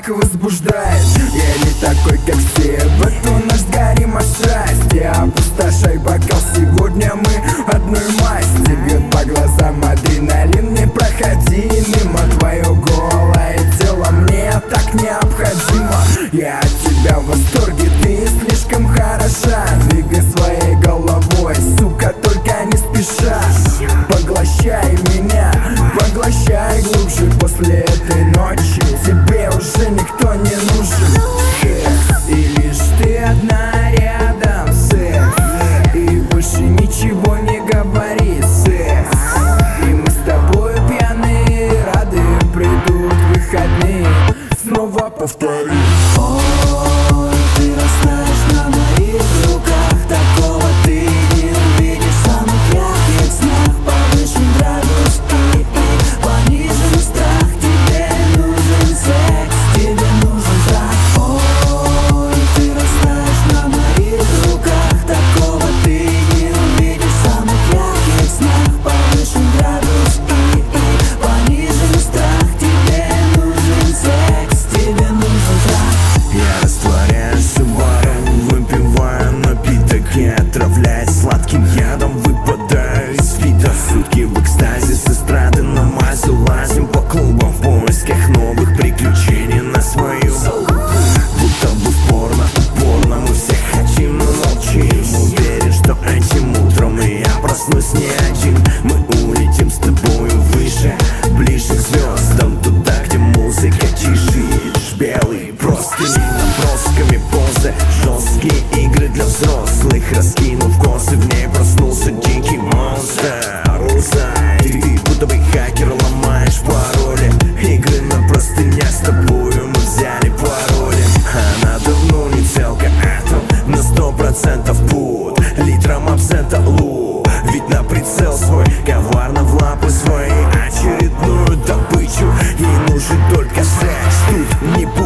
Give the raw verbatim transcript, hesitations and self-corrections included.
так возбуждает. Я не такой, как все, в эту ночь сгорим от счастья. Опустошай бокал, сегодня мы одной масти. Бьет по глазам адреналин, не проходи мимо. Твое голое тело мне так необходимо. Я от тебя в восторге, ты слишком хороша. Двигай своей головой, сука, только не спеша. Поглощай меня, поглощай глубже. После этой ночи тебе уже никто не нужен. И лишь ты одна рядом, секс. И больше ничего не говори, секс. И мы с тобой пьяные, рады придут выходные. Снова повтори. Ой, ты растаешь на моих руках. Такого ты не увидишь в самых ярких снах. Повышен градус и, и понижен страх. Тебе нужен секс, тебе нужен трах. Ой, ты растаешь на моих руках. Такого ты не увидишь в самых ярких снах. Повышен градус и, и понижен страх. Тебе нужен секс, тебе нужен трах. Я растворяюсь варом, выпиваю напиток и отравляюсь сладким ядом. Выпадаю из вида, сутки в экстазе с эстрады на мазу. Лазим по клубам в поисках новых приключений на свою. Будто бы в порно, упорно мы все хотим, но молчим. Уверен, что этим утром и я проснусь не один. Мы улетим с тобою выше, ближе к звездам, туда, где музыка тише. Белый простыни, набросками позы, жесткие игры для взрослых. Раскинув косы, в ней проснулся дикий монстр. Ты будто бы хакер, ломаешь пароли. Игры на простынях, с тобою мы взяли пароли. Она давно не целка, это на сто процентов пут. Литром абсента лу, ведь на прицел свой коварно в лапы свои очередную добычу. Ей нужен только секс, тут не